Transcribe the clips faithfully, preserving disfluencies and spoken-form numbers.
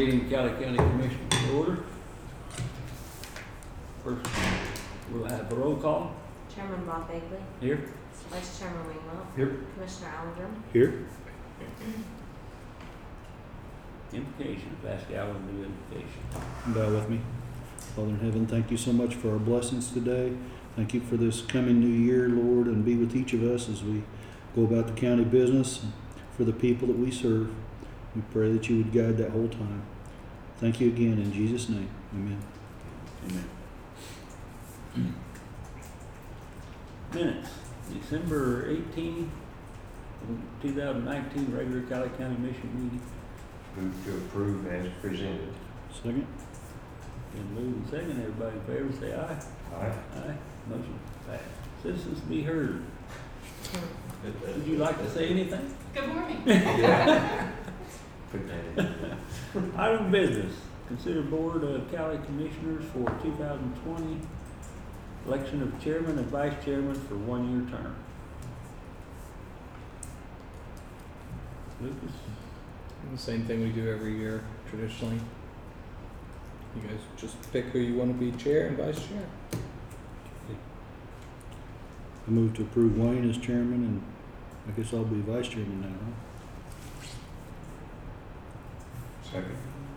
meeting, Cali County Commission to order. First, we'll have a roll call. Chairman Bob Bagley. Here. Vice Chairman Wingwell. Here. Commissioner Allendrum. Here. Invocation. Ask Alan to do invocation. Bow with me. Father in heaven, thank you so much for our blessings today. Thank you for this coming new year, Lord, and be with each of us as we go about the county business and for the people that we serve. We pray that you would guide that whole time. Thank you again in Jesus' name. Amen. Amen. Minutes. December eighteenth, two thousand nineteen, regular Cali County Mission meeting. Move to approve as presented. Second. Been moved and second. Everybody in favor say aye. Aye. Aye. Motion passed. Citizens to be heard. Would you like to say anything? Good morning. Yeah. Put that in. Item of business. Consider Board of Cali Commissioners for two thousand twenty. Election of chairman and vice chairman for one-year term. Lucas? The same thing we do every year traditionally. You guys just pick who you want to be chair and vice chair. I move to approve Wayne as chairman, and I guess I'll be vice chairman now, huh? Second.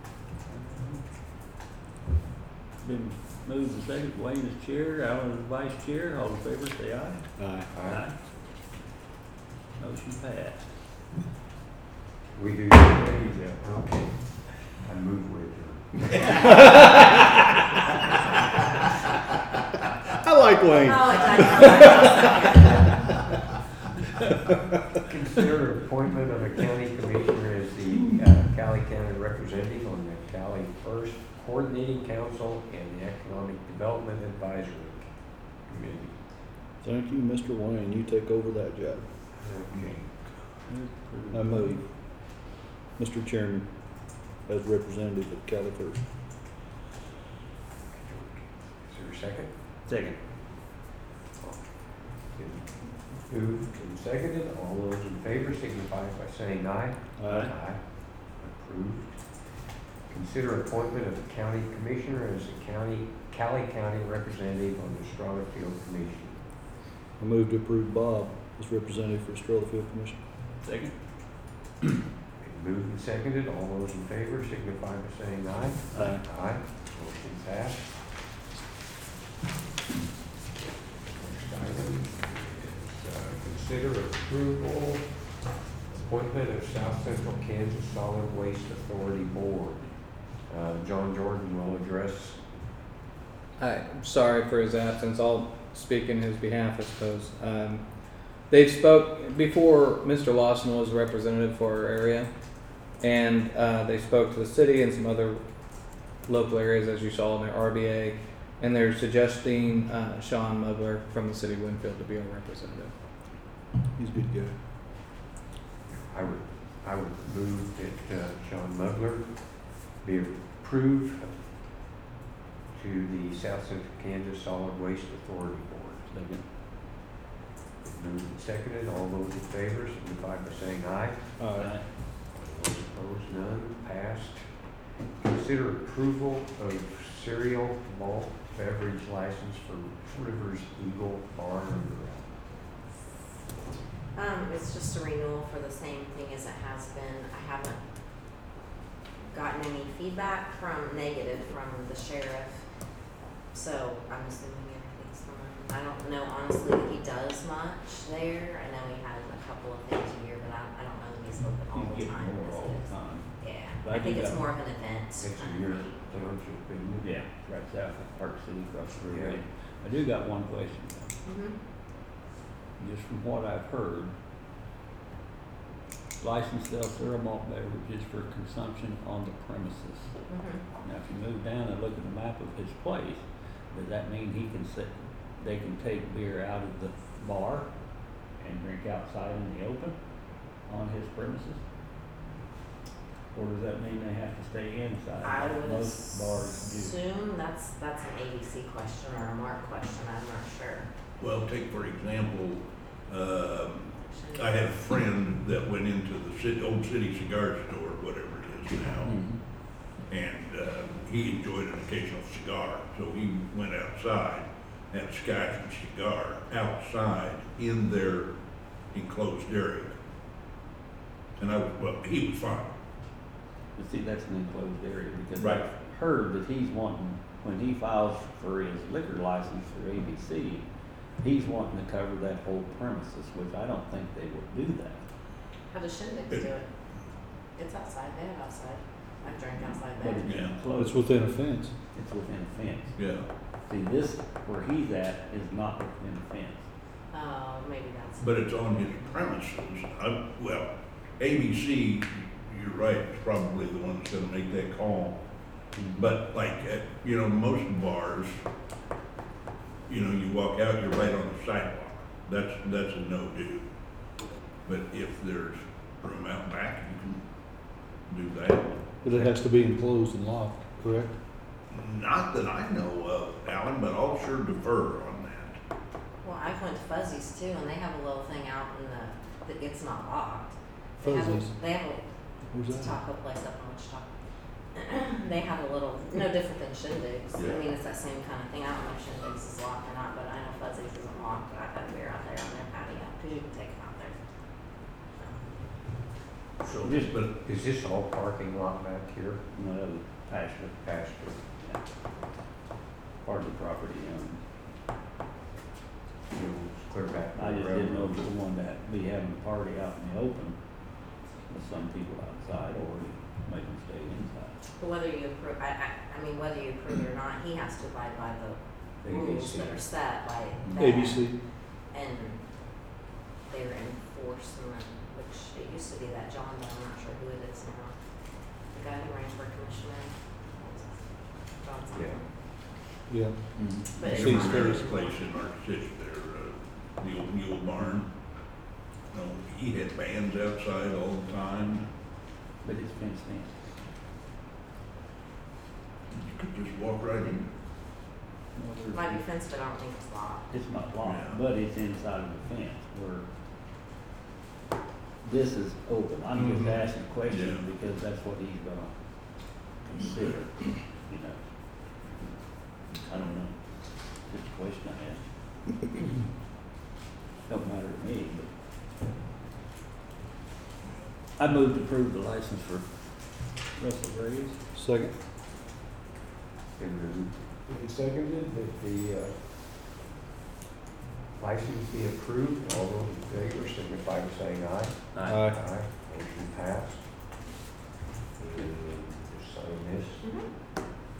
Been moved and second. Wayne is chair, Alan is vice chair. All in favor say aye. Aye. Aye. Motion passed. We do. Yeah. Okay. I move with you. I like Wayne. Oh, Consider appointment of a county commissioner as the uh, Cali County representative on the Cali First Coordinating Council and the Economic Development Advisory Committee. Thank you, Mister Wayne. You take over that job. Okay. I move, Mister Chairman, as representative of Cali First. Is there a second? Second. Moved and seconded. All those in favor signify by saying aye. Aye. Approved. Consider appointment of the county commissioner as the county Cali County representative on the Estrella Field Commission. I move to approve Bob as representative for Estrella Field Commission. Second. Been moved and seconded. All those in favor signify by saying aye. Aye. Aye. Motion passed. Next item is uh, consider approval appointment of South Central Kansas Solid Waste Authority Board. Uh, John Jordan will address. Hi, I'm sorry for his absence. I'll speak in his behalf, I suppose. Um, they spoke before Mister Lawson was representative for our area, and uh, they spoke to the city and some other local areas, as you saw in their R B A, and they're suggesting uh, Sean Mugler from the city of Winfield to be our representative. He's a good guy. I would, I would move that uh, Sean Mugler be approved to the South Central Kansas Solid Waste Authority Board. Second. Moved and seconded. All those in favor signify by saying aye. Aye. Those opposed, none. Passed. Consider approval of cereal malt beverage license for Rivers Eagle Bar and Grill. Um, it's just a renewal for the same thing as it has been. I haven't gotten any feedback from negative from the sheriff, so I'm assuming everything's fine. I don't know honestly that he does much there. I know he has a couple of things a year, but I, I don't know that he's open all the You get time. more as all it is. the time. Yeah, But I I think do it's got- more of an event. It's a kind of year thing. township, isn't it? Yeah, right south of Park City across the Yeah. river. I do got one question. Mhm. Just from what I've heard, licensed sell cereal malt beverages for consumption on the premises. Mhm. Now, if you move down and look at the map of his place, does that mean he can sit, they can take beer out of the bar and drink outside in the open on his premises? Or does that mean they have to stay inside? I like would most bars do? assume that's that's an A B C question or a Mark question. I'm not sure. Well, take for example, um, I had a friend that went into the city, old city cigar store, whatever it is now, Mhm. he enjoyed an occasional cigar, so he went outside, had a scotch and cigar outside in their enclosed area. And I was, well, he was fine. But see, that's an enclosed area, because Right. I've heard that he's wanting, when he files for his liquor license for A B C, he's wanting to cover that whole premises, which I don't think they would do that. How does Shindig do it? It's outside, they have outside. I drink outside But there. it's Yeah. enclosed. It's within a fence. It's within a fence. Yeah. See, this, where he's at, is not within a fence. Oh, maybe that's. But it's on his premises. I, well, A B C, you're right, is probably the one that's gonna make that call. But like, at, you know, most bars, you know, you walk out, you're right on the sidewalk. That's, that's a no-do. But if there's room out back, you can do that. But it has to be enclosed and locked, correct? Not that I know of, Alan, but I'll sure defer on that. Well, I went to Fuzzy's too, and they have a little thing out in the, that it's not locked. They have a- Fuzzy's? They have a, Where's it's a that? taco place up in Wichita. They have a little, no different than Shindig's. I Yeah. mean, it's that same kind of thing. I don't know if Shindig's is locked or not, but I know Fuzzy's isn't locked, but I've had a beer out there on their patio, cause you can take them out there. So, Just- but is this all parking lot back here? You know, that was pasture, Pasture. yeah. Part of the property owned. You know, it's clear back. I just didn't know if you wanted to be having a party out in the open with some people outside, or make them stay inside. But whether you approve, I, I, I mean, whether you approve it or not, he has to abide by the rules that are set by that. A B C? And they're enforcement, which it used to be that John, but I'm not sure who it is now. The guy who ran for commissioner. John something. Yeah. But it's Seems not- fair. There's a place in our city there, uh, the old mule barn. You know, he had bands outside all the time. But it's fenced in. You could just walk right in. Might be fenced, but I don't think it's locked. It's not locked, Yeah. but it's inside of the fence, where this is open. I'm just Mhm. asking questions Yeah. because that's what he's gonna consider, you know. I don't know, just a question I asked. Don't matter to me, but. I moved to approve the license for Russell Graves. Second? Been moved and seconded that the, uh, license be approved. All those in favor signify by saying aye. Aye. Aye. Motion passed. And just sign this. Mm-hmm.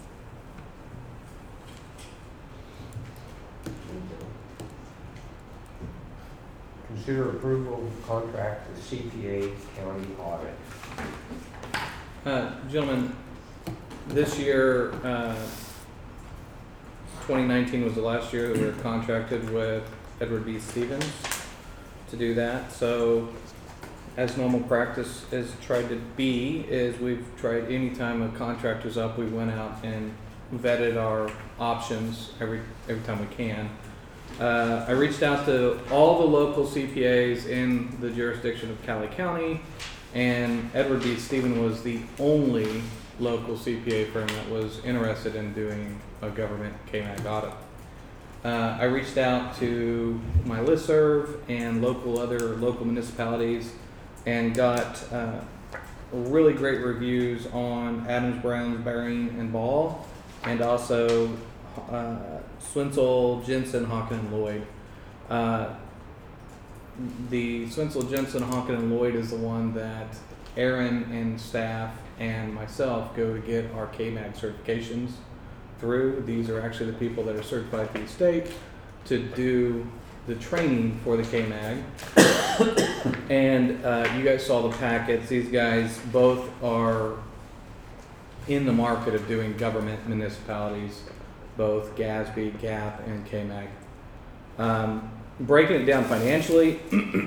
Consider approval of contract with C P A County Audit. Uh, gentlemen, this year, uh, twenty nineteen was the last year that we were contracted with Edward B. Stevens to do that. So, as normal practice has tried to be, is we've tried, anytime a contractor's up, we went out and vetted our options every, every time we can. Uh, I reached out to all the local C P As in the jurisdiction of Cali County, and Edward B. Stevens was the only local C P A firm that was interested in doing a government K M A G audit. Uh, I reached out to my listserv and local other local municipalities and got uh, really great reviews on Adams, Brown, Bering, and Ball, and also uh, Swinzel, Jensen, Hawken, and Lloyd. Uh, the Swinzel, Jensen, Hawken, and Lloyd is the one that Aaron and staff and myself go to get our K M A G certifications through. These are actually the people that are certified through the state to do the training for the K M A G. And uh, you guys saw the packets. These guys both are in the market of doing government municipalities, both GASB, GAP, and K M A G. Um, breaking it down financially,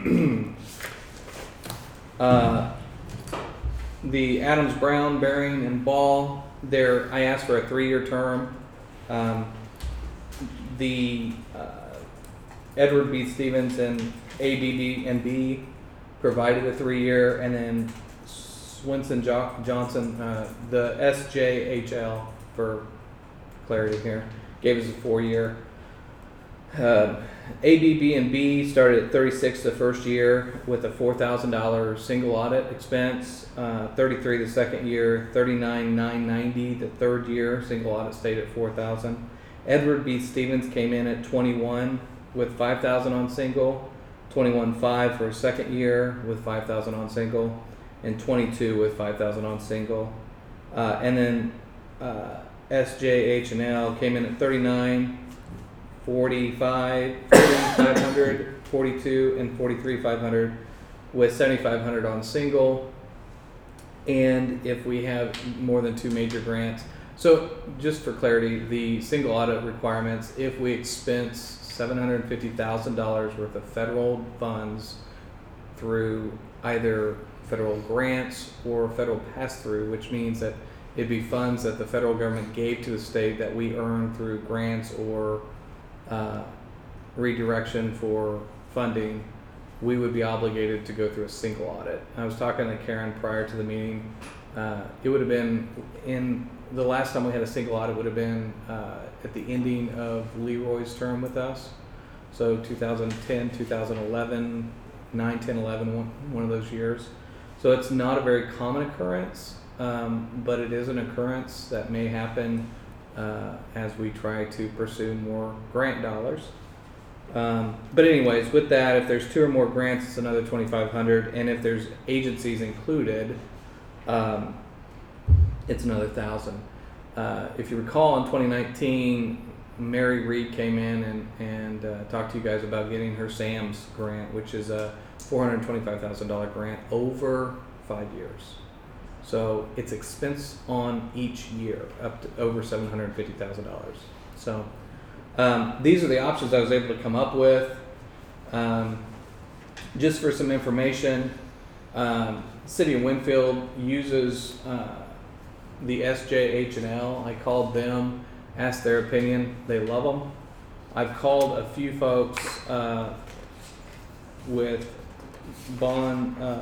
uh, the Adams, Brown, Bering, and Ball, there I asked for a three-year term. Um, the uh, Edward B. Stevens and A B B and B provided a three-year, and then Swinson jo- Johnson, uh, the S J H L for clarity here. Gave us a four-year. Uh, A B B and B started at thirty-six the first year with a four thousand dollars single audit expense. Uh, thirty-three the second year. thirty-nine nine ninety the third year. Single audit stayed at four thousand. Edward B. Stevens came in at twenty-one with five thousand on single. twenty-one five for a second year with five thousand on single, and twenty-two with five thousand on single. Uh, and then uh, S J H and L came in at thirty-nine, forty-five, five hundred, forty-two, and forty-three five hundred with seventy-five hundred on single. And if we have more than two major grants, so just for clarity, the single audit requirements, if we expense seven hundred fifty thousand dollars worth of federal funds through either federal grants or federal pass-through, which means that it'd be funds that the federal government gave to the state that we earn through grants or uh, redirection for funding, we would be obligated to go through a single audit. I was talking to Karen prior to the meeting. Uh, it would have been in the last time we had a single audit would have been uh, at the ending of Leroy's term with us. So two thousand ten, two thousand eleven, nine, ten, eleven, one, one of those years. So it's not a very common occurrence, um, but it is an occurrence that may happen uh, as we try to pursue more grant dollars. Um, but anyways, with that, if there's two or more grants, it's another twenty-five hundred, and if there's agencies included, um, it's another thousand. Uh, if you recall, in twenty nineteen, Mary Reed came in and, and uh, talked to you guys about getting her SAMS grant, which is a four hundred twenty-five thousand dollars grant over five years. So it's expense on each year, up to over seven hundred fifty thousand dollars. So um, these are the options I was able to come up with. Um, just for some information, um, City of Winfield uses uh, the S J H and L. I called them, asked their opinion. They love them. I've called a few folks uh, with Bond, uh,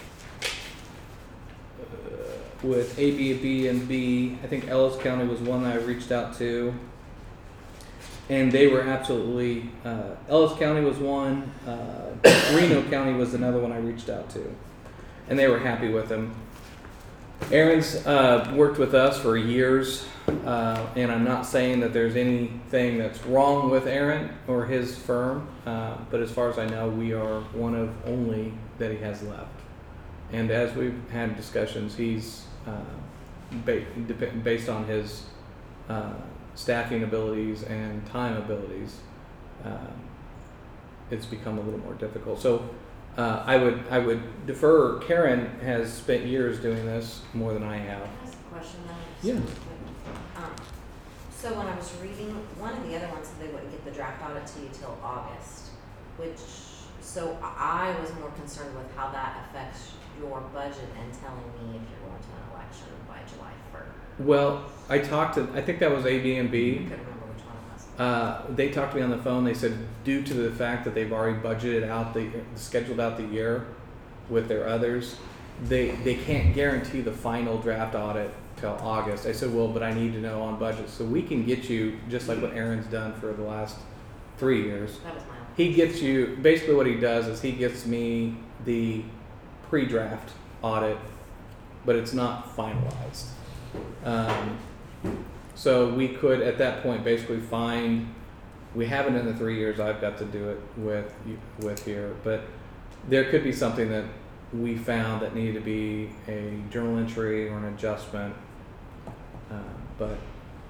with A B B and B. I think Ellis County was one that I reached out to, and they were absolutely. Uh, Ellis County was one. Uh, Reno County was another one I reached out to, and they were happy with them. Aaron's uh, worked with us for years, uh, and I'm not saying that there's anything that's wrong with Aaron or his firm, uh, but as far as I know, we are one of only that he has left. And as we've had discussions, he's uh, ba- dep- based on his uh, staffing abilities and time abilities, uh, it's become a little more difficult. So. Uh, I would I would defer. Karen has spent years doing this more than I have. Can I ask a question though? Yeah. Super quick? Um, so when I was reading, one of the other ones said they wouldn't get the draft audit to you till August, which, so I was more concerned with how that affects your budget and telling me if you're going to an election by July first. Well, I talked to, I think that was A B and I B. couldn't remember which one it was. Uh, they talked to me on the phone. They said due to the fact that they've already budgeted out the, scheduled out the year with their others, they they can't guarantee the final draft audit till August. I said, well, but I need to know on budget. So we can get you, just like what Aaron's done for the last three years. That was my. He gets you, basically what he does is he gets me the pre-draft audit, but it's not finalized. Um, so we could, at that point, basically find, we haven't in the three years I've got to do it with with here, but there could be something that we found that needed to be a journal entry or an adjustment. Uh, but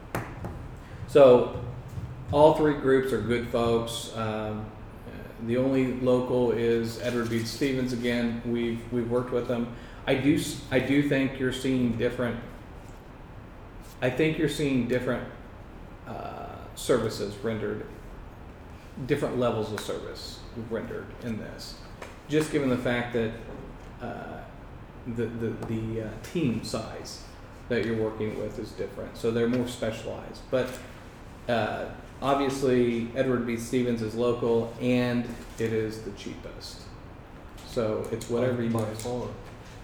so all three groups are good folks. Um, the only local is Edward B. Stevens. Again, we've we've worked with them. I do I do think you're seeing different. I think you're seeing different uh, services rendered, different levels of service rendered in this, just given the fact that uh, the the, the uh, team size that you're working with is different, so they're more specialized. But uh, obviously, Edward B. Stevens is local, and it is the cheapest. So it's whatever you By guys. far.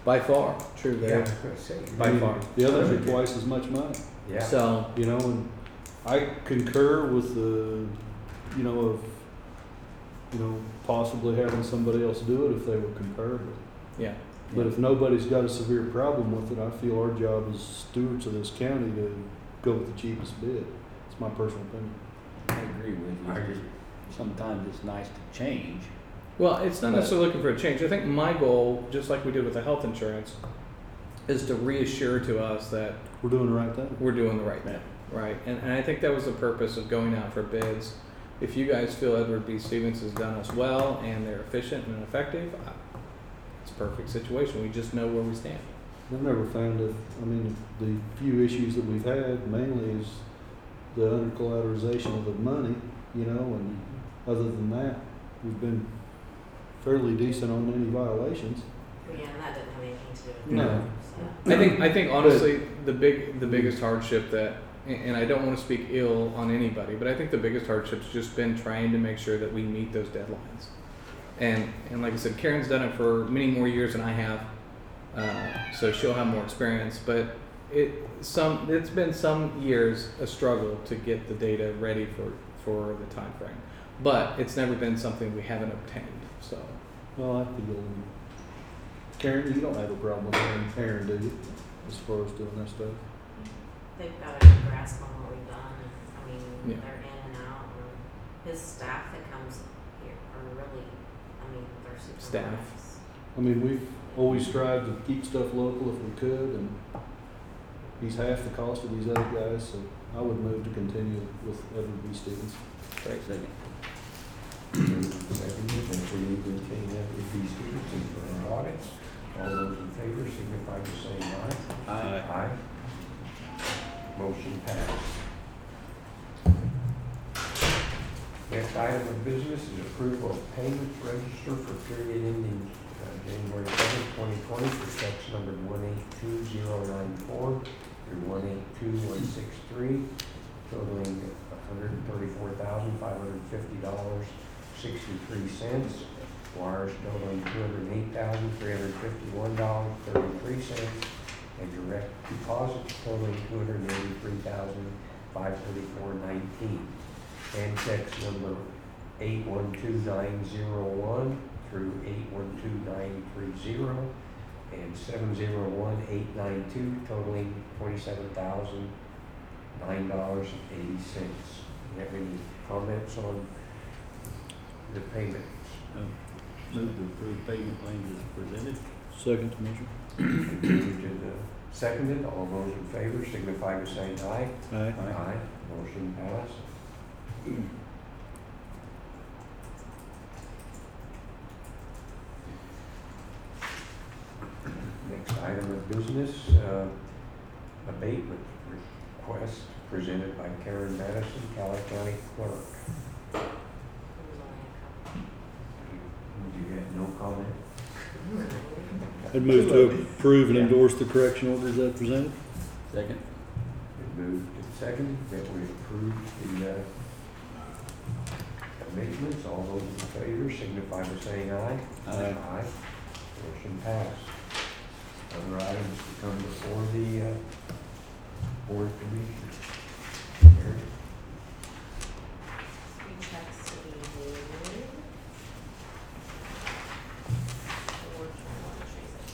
by far, true Yeah, I there. was gonna say. By I mean, far. The others are twice as much money, Yeah. So, you know, and I concur with the, you know, of, you know, possibly having somebody else do it if they were comparable. yeah. But if nobody's got a severe problem with it, I feel our job as stewards of this county to go with the cheapest bid. It's my personal opinion. I agree with you. I It's just sometimes it's nice to change. Well, it's not But- necessarily looking for a change. I think my goal, just like we did with the health insurance, is to reassure to us that We're doing the right thing. we're doing the right thing, right? And, and I think that was the purpose of going out for bids. If you guys feel Edward B. Stevens has done us well and they're efficient and effective, I- it's a perfect situation. We just know where we stand. I've never found it, I mean, the few issues that we've had mainly is the under collateralization of the money, you know, and other than that, we've been fairly decent on any violations. Yeah, and that didn't have anything to do with No. that, so. I think I think honestly the big the biggest hardship that and and I don't want to speak ill on anybody, but I think the biggest hardship's just been trying to make sure that we meet those deadlines. And and like I said, Karen's done it for many more years than I have, uh, so she'll have more experience. But it some it's been some years a struggle to get the data ready for for the time frame, but it's never been something we haven't obtained. So Well, I feel, Karen, you don't have a problem with Aaron, Aaron, do you, as far as doing that stuff? They've got a good grasp on what we've done, and, I mean, Yeah. they're in and out, and his staff that comes here are really, I mean, they're super Staff. nice. I mean, we've always strived to keep stuff local if we could, and he's half the cost of these other guys, so I would move to continue with Edward B. Stevens. Great second. Seconded, and for you to continue that with these students and for our audits. All those in favor signify by saying aye. Aye. Aye. Motion passed. Next item of business is approval of payments register for period ending uh, January seventh, twenty twenty for checks numbered one eight two zero nine four through one eight two one six three, totaling one hundred thirty-four thousand five hundred fifty dollars sixty-three cents. Wires totaling two hundred eight thousand three hundred fifty-one dollars thirty-three cents. And direct deposits totaling two hundred eighty-three thousand five hundred thirty-four dollars and nineteen cents. And checks number eight one two nine zero one through eight one two nine three zero and seven zero one eight nine two, totaling twenty-seven thousand nine dollars and eighty cents. Do you have any comments on the payments? Move to approve payment claims as presented. Second motion. Moved and uh, seconded. All those in favor signify by saying aye. Aye. Aye. Motion passed. Next item of business, uh, abatement request presented by Karen Madison, Cali County Clerk. It was only a couple. You had no comment? I'd move to approve and endorse the correction orders as presented. Second. It moved and seconded that we approve the uh, abatements. All those in favor signify by saying aye. Aye. Aye. Motion passed. Other items to come before the uh, Board of Commissioners. Mary? Three checks to be paid. Four journal entries, I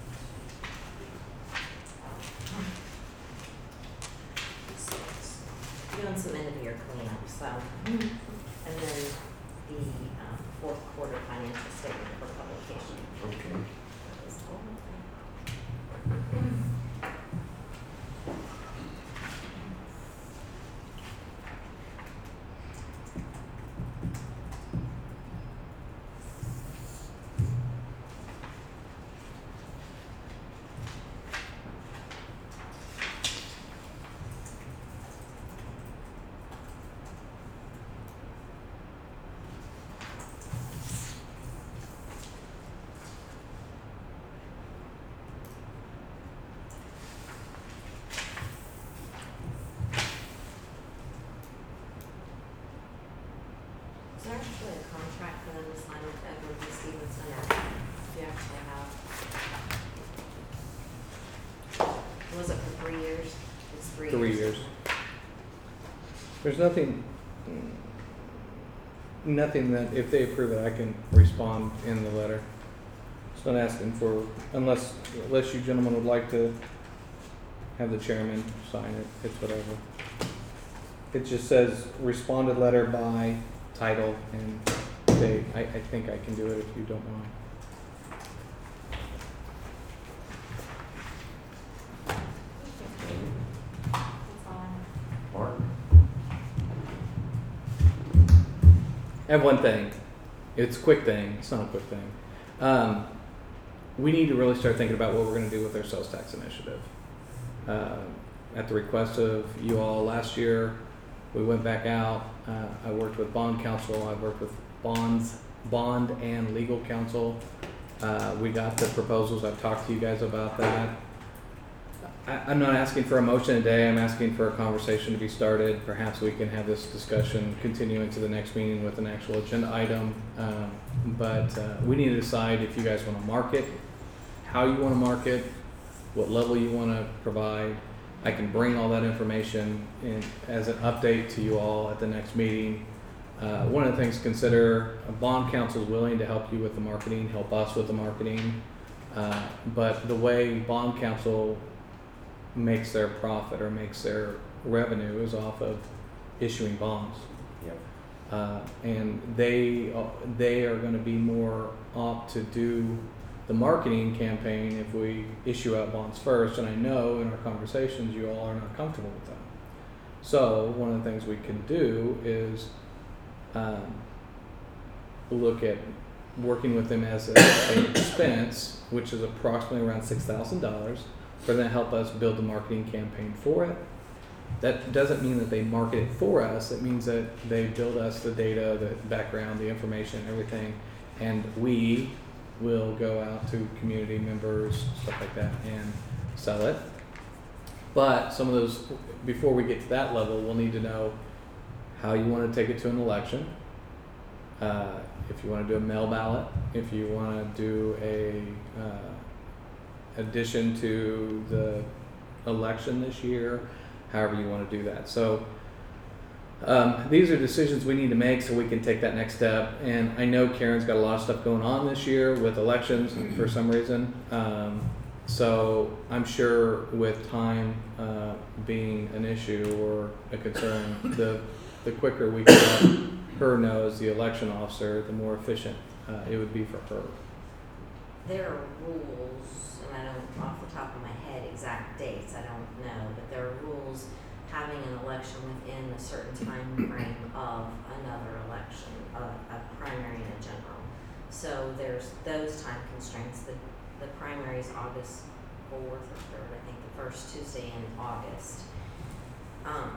think. Six. Doing some end of year cleanup, so. And then the, um, fourth quarter financial statement for publication. Okay. That is all. Is there actually a contract for them to sign with Edward B. Stevenson, or do you actually have? Was it for three years? It's three years. Three years. There's nothing, nothing that if they approve it, I can respond in the letter. It's not asking for, unless, unless you gentlemen would like to have the chairman sign it, it's whatever. It just says responded letter by title and date. I, I think I can do it if you don't mind. That's all I have. Mark? I have one thing. It's a quick thing. It's not a quick thing. Um, we need to really start thinking about what we're going to do with our sales tax initiative. Uh, at the request of you all last year, we went back out. Uh, I worked with bond counsel. I worked with bonds, bond and legal counsel. Uh, we got the proposals. I've talked to you guys about that. I, I'm not asking for a motion today. I'm asking for a conversation to be started. Perhaps we can have this discussion continue into the next meeting with an actual agenda item. Um, but uh, we need to decide if you guys want to market, how you want to market, what level you want to provide. I can bring all that information in as an update to you all at the next meeting. Uh, one of the things to consider, a bond counsel is willing to help you with the marketing, help us with the marketing. Uh, but the way bond counsel makes their profit or makes their revenue is off of issuing bonds. Yep. Uh, and they uh, they are going to be more apt to do the marketing campaign if we issue out bonds first. And I know in our conversations you all are not comfortable with that. So one of the things we can do is um, look at working with them as a, a expense, which is approximately around six thousand dollars, for them to help us build the marketing campaign for it. That doesn't mean that they market it for us. It means that they build us the data, the background, the information, everything, and we will go out to community members, stuff like that, and sell it. But some of those, before we get to that level, we'll need to know how you want to take it to an election. Uh, if you want to do a mail ballot, if you want to do a uh, addition to the election this year, however you want to do that. So um, these are decisions we need to make so we can take that next step. And I know Karen's got a lot of stuff going on this year with elections for some reason. Um, so I'm sure with time uh, being an issue or a concern, the the quicker we can let her know as the election officer, the more efficient uh, it would be for her. There are rules, and I don't, off the top of my head, exact dates, I don't know, but there are rules having an election within a certain time frame of another election, a, a primary and a general. So there's those time constraints. The, the primary is August fourth or third, I think, the first Tuesday in August. Um,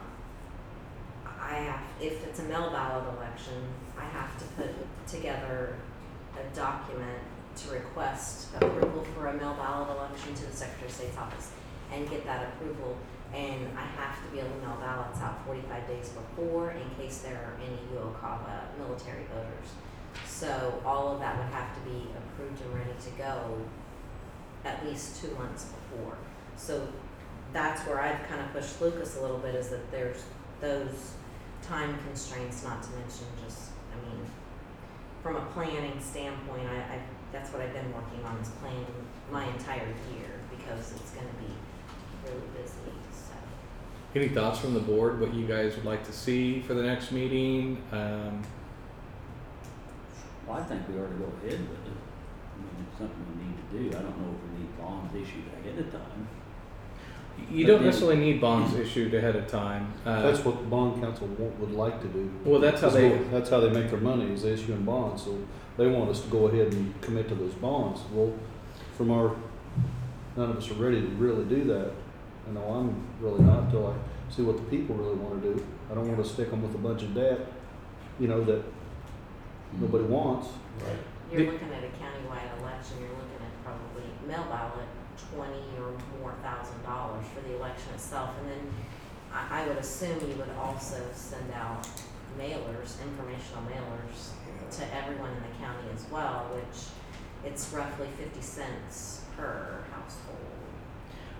I have, if it's a mail ballot election, I have to put together a document to request approval for a mail ballot election to the Secretary of State's office and get that approval. And I have to be able to mail ballots out forty-five days before in case there are any UOCAVA military voters. So all of that would have to be approved and ready to go at least two months before. So that's where I've kind of pushed Lucas a little bit, is that there's those time constraints, not to mention just, I mean, from a planning standpoint, I, I that's what I've been working on, is planning my entire year, because it's going to be really busy. So. Any thoughts from the board, what you guys would like to see for the next meeting? Um, Well, I think we ought to go ahead with it. I mean, it's something we need to do. I don't know if we need bonds issued ahead of time. you But don't then- necessarily need bonds issued ahead of time. Uh, That's what the bond council want, would like to do. Well, that's how That's they- what- That's how they make their money, is they issue in bonds, so they want us to go ahead and commit to those bonds. Well, from our, none of us are ready to really do that. I know I'm really not, till I see what the people really wanna do. I don't wanna stick them with a bunch of debt, you know, that nobody wants. Right. You're The- looking at a countywide election, you're looking at probably mail ballot, twenty or more thousand dollars for the election itself. And then I, I would assume you would also send out mailers, informational mailers to everyone in the county as well, which it's roughly fifty cents per household.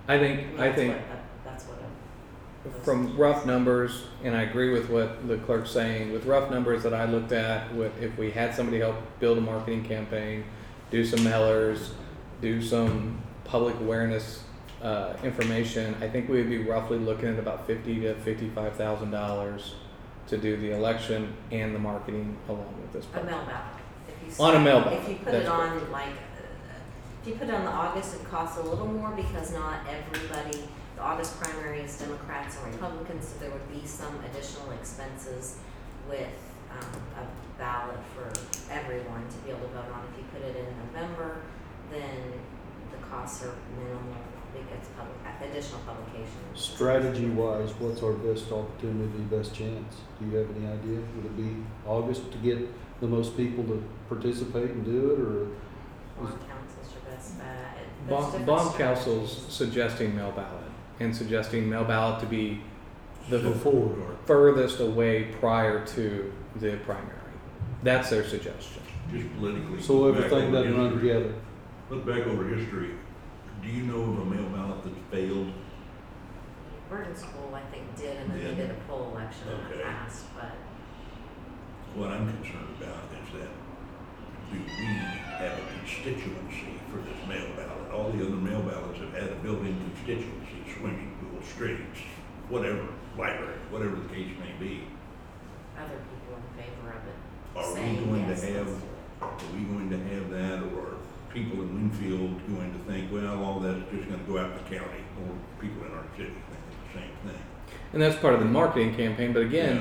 I think, I That's think what- that- That's what it. from rough numbers, and I agree with what the clerk's saying, with rough numbers that I looked at, with, if we had somebody help build a marketing campaign, do some mailers, do some public awareness, uh, information, I think we would be roughly looking at about fifty to fifty-five thousand dollars to do the election and the marketing along with this A project. mail ballot. If you On a s- mail ballot, If you put that's it on like, uh, if you put it on the August, it costs a little more because not everybody, the August primary is Democrats and Republicans, so there would be some additional expenses with, um, a ballot for everyone to be able to vote on. If you put it in November, then the costs are minimal because public, additional publication. Strategy wise, what's our best opportunity, best chance? Do you have any idea? Would it be August to get the most people to participate and do it, or? Bond council's your best bet. There's Bond, different bond council's strategies. suggesting mail ballot and suggesting mail ballot to be the Before. furthest away prior to the primary. That's their suggestion. Just politically. So look back everything over doesn't run history. together. Look back over history. Do you know of a mail ballot that's failed? Burton School, I think, did, and then they Did? did a poll election and Okay. it passed, but What I'm concerned about is that do we have a constituency for this mail ballot? All the other mail ballots have had a built-in constituency, swimming pool, streets, whatever, library, whatever the case may be. other people in favor of it. Are we saying, going to yes, have, let's do it. are we going to have that, or are people in Winfield going to think, well, all that's just gonna go out in the county, or people in our city thinking the same thing? And that's part of the marketing campaign, but again,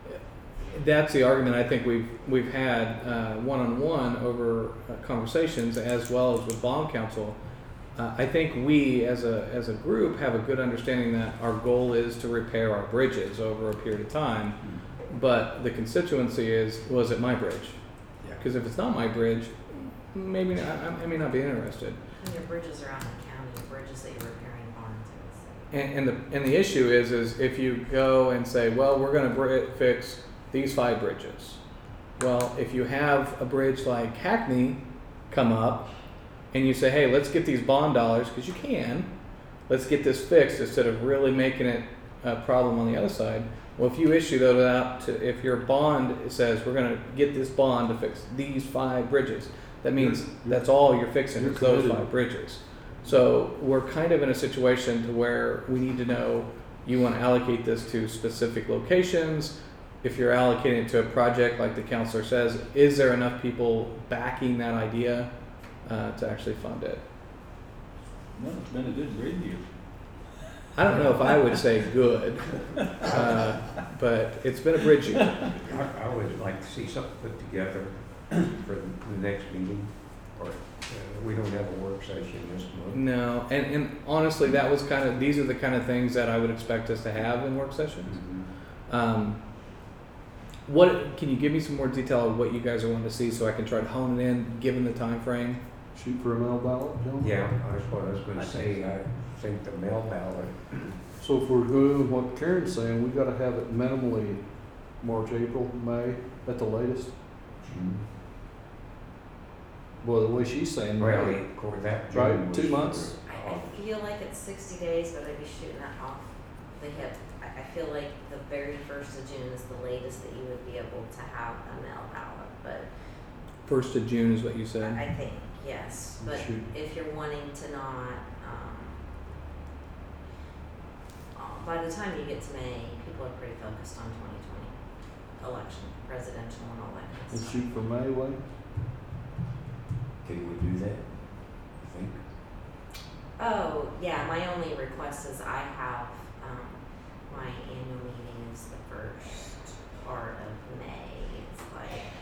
that's the argument I think we've we've had uh, one-on-one over uh, conversations as well as with bond council. Uh, I think we as a as a group have a good understanding that our goal is to repair our bridges over a period of time, but the constituency is, was it my bridge? Yeah. Because if it's not my bridge, maybe not, I, I may not be interested. And your bridges are out in the county, your bridges that you're repairing aren't in the city. And, and the and the issue is is if you go and say, well, we're going to br- fix these five bridges. Well, if you have a bridge like Hackney come up, and you say, hey, let's get these bond dollars because you can. Let's get this fixed instead of really making it a problem on the other side. Well, if you issue that out to, if your bond says we're going to get this bond to fix these five bridges, that means You're- that's all you're fixing you're is those committed. five bridges. So we're kind of in a situation to where we need to know you want to allocate this to specific locations. If you're allocating it to a project like the counselor says, is there enough people backing that idea uh, to actually fund it? No, it's been a good bridge year. I don't know if I would say good, uh, but it's been a bridge year. I, I would like to see something put together for the next meeting, or, uh, we don't have a work session this month. No, and, and honestly, that was kind of, these are the kind of things that I would expect us to have in work sessions. Mhm. Um, what, can you give me some more detail of what you guys are wanting to see so I can try to hone it in, given the time frame? Shoot for a mail ballot, John? Yeah, that's what I was gonna say, I think the mail ballot, So if we're doing what Karen's saying, we gotta have it minimally March, April, May, at the latest. Well, the way she's saying, well, May. of course, that. Right, June two was- months. I, I feel like it's sixty days, but I'd be shooting that off the hip. I, I feel like the very first of June is the latest that you would be able to have a mail ballot, but First of June is what you said? I think, yes, but Shoot. if you're wanting to not, um, uh, by the time you get to May, people are pretty focused on twenty twenty election, presidential and all that kind of Let's stuff. shoot for May, Wayne. Can we do that, you think? Oh, yeah, my only request is I have, um, my annual meeting is the first part of May, it's like,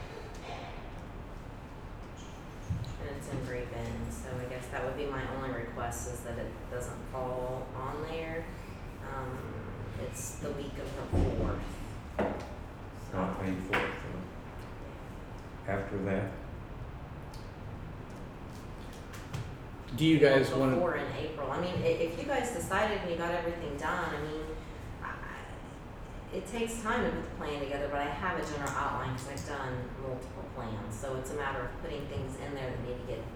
and it's in Great Bend, so I guess that would be my only request is that it doesn't fall on there. Um, it's the week of the fourth. Not May fourth, after that? Do you guys Well, want to? Before in April, I mean, i- if you guys decided and you got everything done, I mean, I, it takes time to put the plan together, but I have a general outline because I've done multiple plans, so it's a matter of putting things in there that need to get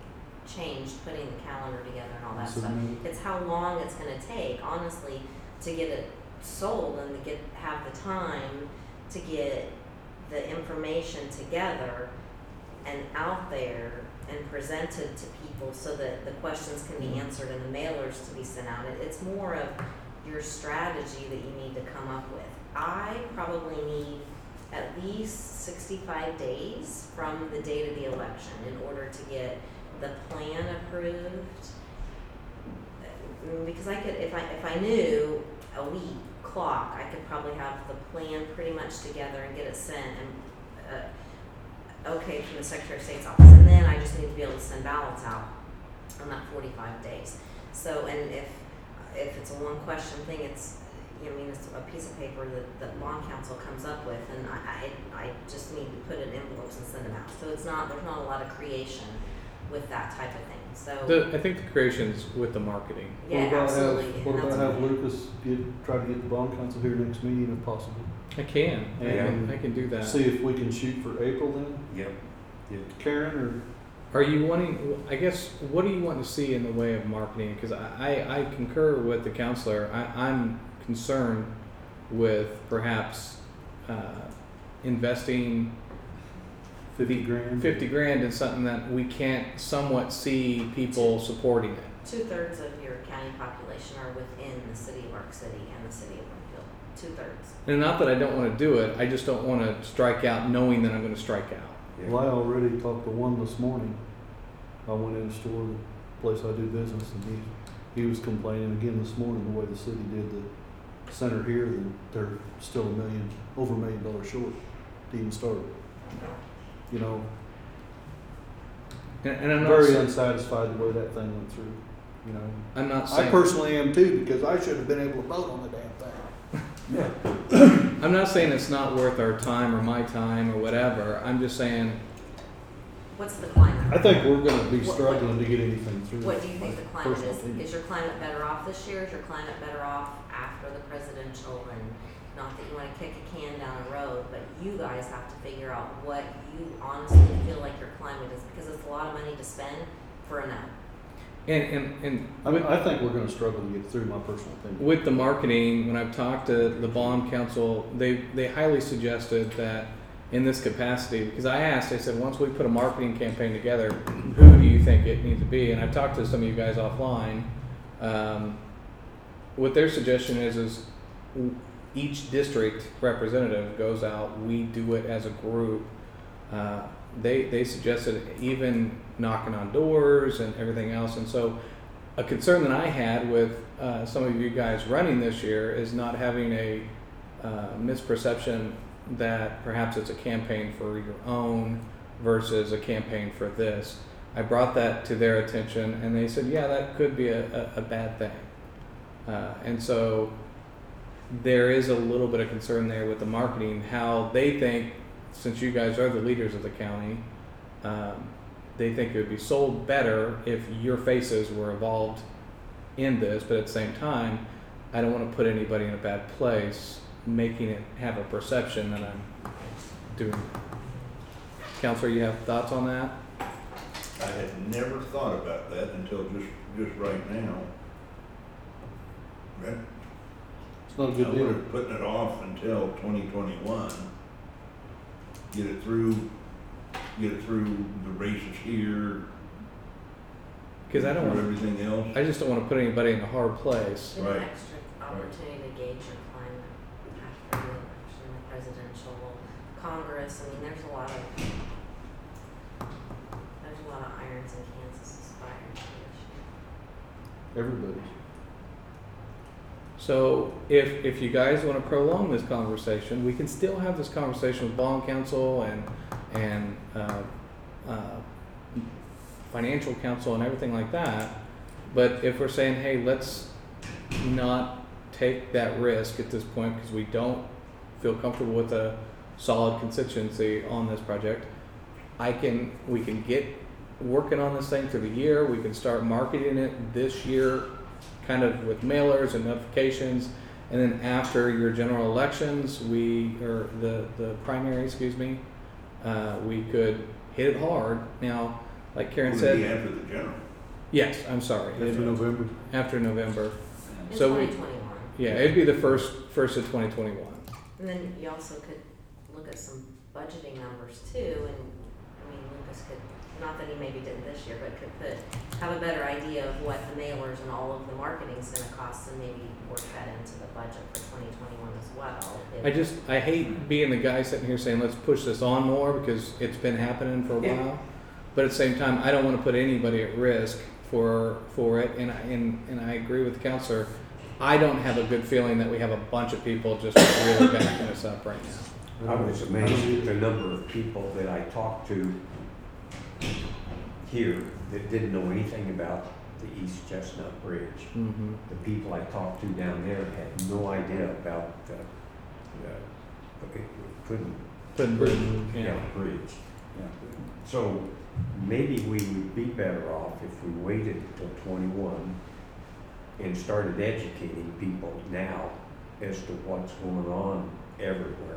changed, putting the calendar together and all that So stuff. maybe- It's how long it's gonna take, honestly, to get it sold and to get, have the time to get the information together and out there and presented to people so that the questions can be answered and the mailers to be sent out. It, it's more of your strategy that you need to come up with. I probably need at least sixty-five days from the date of the election in order to get the plan approved. Mm, Because I could, if I, if I knew a week clock, I could probably have the plan pretty much together and get it sent and, uh, okay from the Secretary of State's office. And then I just need to be able to send ballots out on that forty-five days. So, and if, if it's a one question thing, it's, you know, I mean, it's a piece of paper that, that bond council comes up with, and I, I, I just need to put it in envelopes and send them out. So it's not, there's not a lot of creation with that type of thing, so. The, I think the creation's with the marketing. Yeah, What about absolutely, have, and what about that's have what- Lucas get, try to get the bond council here next meeting if possible? I can, I Yeah. can, I can do that. See if we can shoot for April then, Yep. Yep. Karen, Are you wanting, I guess, what do you want to see in the way of marketing? Because I, I, I concur with the counselor. I, I'm concerned with perhaps uh, investing or fifty grand? fifty grand in something that we can't somewhat see people supporting it. Two thirds of your county population are within the city of Arc City and the city of Winfield. Two thirds. And not that I don't want to do it, I just don't want to strike out knowing that I'm going to strike out. Yeah. Well, I already talked to one this morning. I went in the store, the place I do business, and he, he was complaining again this morning the way the city did the center here, that they're still a million, over a million dollars short to even start. You know, And, and I'm not, very sa- unsatisfied the way that thing went through, you know. I'm not I saying, personally am too, because I should have been able to vote on the damn thing. Yeah. I'm not saying it's not worth our time or my time or whatever. I'm just saying, What's the climate? I think we're gonna be What- struggling to get anything through. What do you think the climate Personal is? opinion. Is your climate better off this year? Is your climate better off after the presidential? And not that you wanna kick a can down a road, but you guys have to figure out what you honestly feel like your climate is, because it's a lot of money to spend for a no. and, and, and I, with, I think we're gonna struggle to get through, my personal opinion. with the marketing, when I've talked to the bond council, they, they highly suggested that in this capacity, because I asked, I said, once we put a marketing campaign together, who do you think it needs to be? And I've talked to some of you guys offline. Um, what their suggestion is, is each district representative goes out, we do it as a group. Uh, they, they suggested even knocking on doors and everything else. And so a concern that I had with uh, some of you guys running this year is not having a uh, misperception that perhaps it's a campaign for your own versus a campaign for this. I brought that to their attention and they said, yeah, that could be a, a, a bad thing. Uh, and so there is a little bit of concern there with the marketing, how they think, since you guys are the leaders of the county, um, they think it would be sold better if your faces were involved in this, but at the same time, I don't want to put anybody in a bad place, making it have a perception that I'm doing. Counselor, you have thoughts on that? I had never thought about that until just, just right now. That, It's not a I good deal. would've putting it off until twenty twenty-one. Get it through, get it through the races here. Because I don't through want, everything else. I just don't want to put anybody in a hard place. Get Right. an extra opportunity to gauge your climate after the election, the presidential, Congress. I mean, there's a lot of, there's a lot of irons in Kansas's fire this year. Everybody's. So if if you guys want to prolong this conversation, we can still have this conversation with bond counsel and and uh, uh, financial counsel and everything like that. But if we're saying, hey, let's not take that risk at this point because we don't feel comfortable with a solid constituency on this project, I can we can get working on this thing through the year. We can start marketing it this year, kind of with mailers and notifications, and then after your general elections, we or the the primary, excuse me, uh, we could hit it hard. Now, like Karen Would it be said, after the general? yes, I'm sorry, After it'd- November. after November. In So we- twenty twenty-one. Yeah, it'd be the first, first of twenty twenty-one. And then you also could look at some budgeting numbers too, and, I mean, Lucas could, not that he maybe did this year, but could put, have a better idea of what the mailers and all of the marketing's gonna cost, and maybe work that into the budget for twenty twenty-one as well. if- I just, I hate being the guy sitting here saying, let's push this on more because it's been happening for a Yeah. while. But at the same time, I don't want to put anybody at risk for, for it. And I, and, and I agree with the counselor. I don't have a good feeling that we have a bunch of people just really backing us up right now. I was amazed at the number of people that I talked to here that didn't know anything about the East Chestnut Bridge. Mm-hmm. The people I talked to down there had no idea about the, the, couldn't, Couldn't bridge, yeah, yeah. bridge. So maybe we would be better off if we waited until twenty-one and started educating people now as to what's going on everywhere.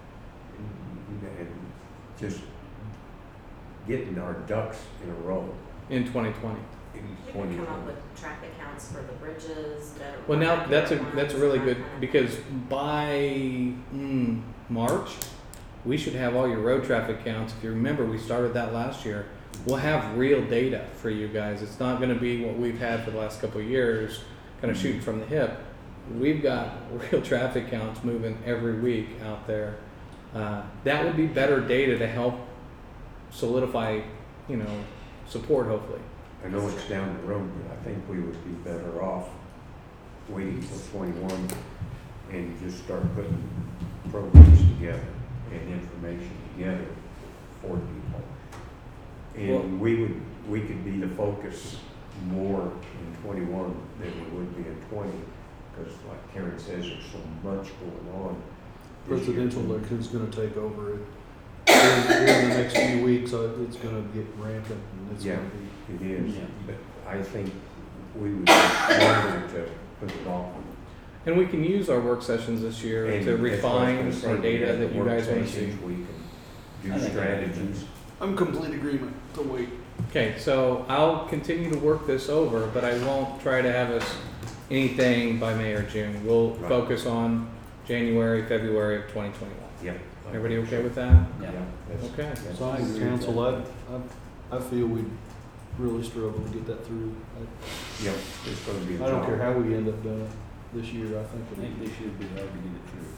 And just getting our ducks in a row In twenty twenty. in You could twenty come up twenty. with traffic counts for the bridges that are. Well, now more that's a accurate that's a ones, really that good kind of because thing. by mm, March, we should have all your road traffic counts. If you remember, we started that last year. We'll have real data for you guys. It's not going to be what we've had for the last couple of years, kind of shooting from the hip. We've got real traffic counts moving every week out there. Uh, that would be better data to help solidify, you know, support hopefully. I know it's down the road, but I think we would be better off waiting till twenty-one and just start putting programs together and information together for people. And we would, we could be the focus more in twenty-one than we would be in twenty, because like Karen says, there's so much going on. this year. Presidential election's gonna take over it. Here here in the next few weeks, uh, it's gonna get rampant and it's Yeah. gonna be. It is, Yeah. but I think we would be smarter to put it off. And we can use our work sessions this year And to that's what I refine was our gonna say, we data have that the you work guys want to see. sessions, We can I do think that- strategies. I'm complete agreement to wait. Okay, so I'll continue to work this over, but I won't try to have us anything by May or June. We'll Right. focus on January, February of twenty twenty-one. Yep. Everybody okay with that? Yeah. that's- Okay. that's- So I agree with council, I, that. I, I feel we really struggle to get that through. Yep, it's gonna be a I, I don't care job. how we end up doing it this year, I I think think it'll this should be hard to get it through.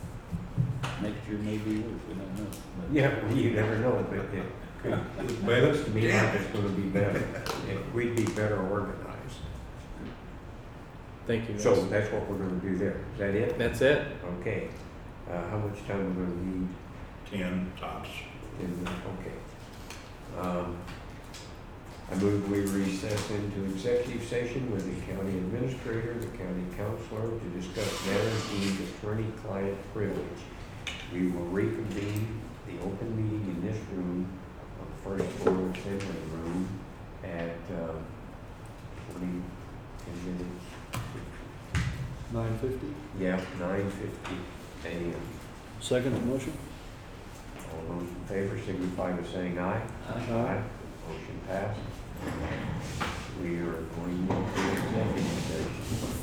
Next year may be worse, we don't know. but- Yeah, well, you never know, but it could, it looks to me like it's gonna be better, if we'd be better organized. Thank you. guys. So that's what we're gonna do there, is that it? That's it. Okay, uh, how much time are we gonna need Ten tops. in, okay. Um, I move we recess into executive session with the county administrator, the county counselor, to discuss matters deemed attorney-client privilege. We will reconvene the open meeting in this room on the first floor assembly room at, uh, twenty, ten minutes. nine fifty. Yeah, nine fifty A M. Second the motion? All those in favor signify by saying aye. Aye. Motion passed. We are going into executive session.